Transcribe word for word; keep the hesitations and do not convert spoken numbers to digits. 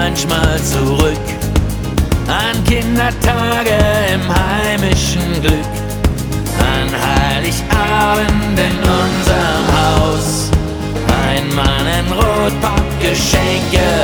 manchmal zurück an Kindertage im heimischen Glück, an Heiligabend in unserem Haus. Ein Mann in Rot packt Geschenke